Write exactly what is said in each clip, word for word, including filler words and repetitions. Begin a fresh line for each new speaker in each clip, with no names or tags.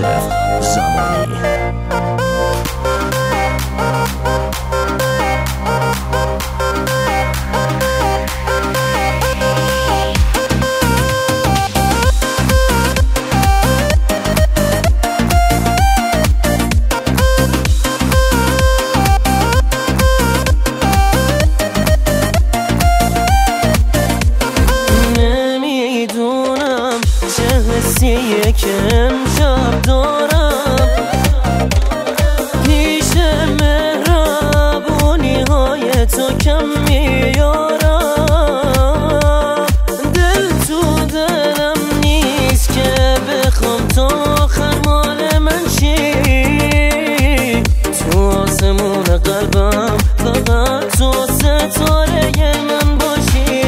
یوسف زمانی.
که امشب دارم پیش مهربونی های تو کم میارم. دل تو دلم نیست که بخوام تا آخر مال من شی. تو آسمون قلبم فقط تو ستاره من باشی.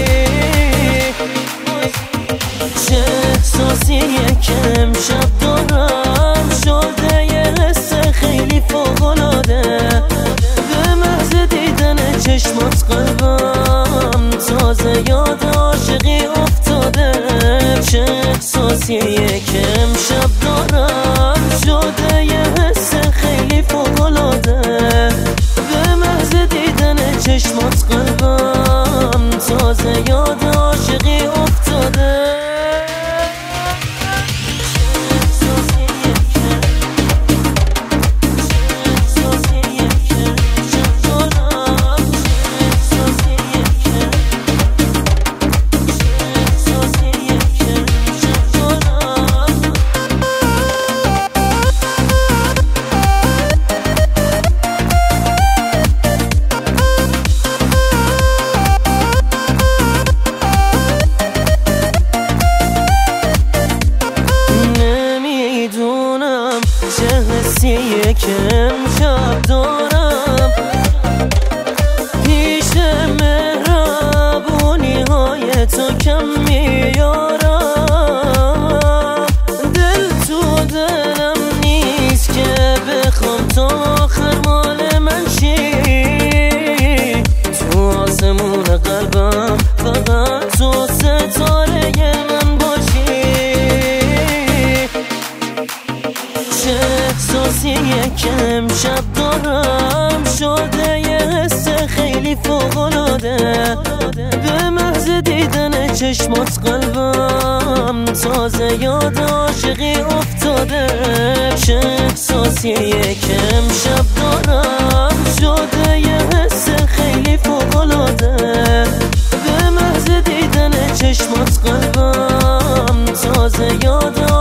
چه احساسیه که امشب دارم شده یه حس خیلی فوق‌العاده. به محض دیدن چشمات قلبم تازه یاد عاشقی افتاده. چه احساسیه که امشب دارم شده یه حس خیلی فوق‌العاده. به محض دیدن چشمات قلبم تازه یاد عاشقی افتاده. چه حسیه که امشب دارم پیش مهربونی های تو کم میارم. دل تو دلم نیست که بخوام تا آخر مال من شی. تو آسمون قلبم فقط تو ستاره من باشی. چه احساسیه که امشب دارم شده یه حس خیلی فوق‌العاده. به محض دیدن چشمات قلبم تازه یاد عاشقی افتاده. چه احساسیه که امشب دارم شده یه حس خیلی فوق‌العاده. به محض دیدن چشمات قلبم تازه یاد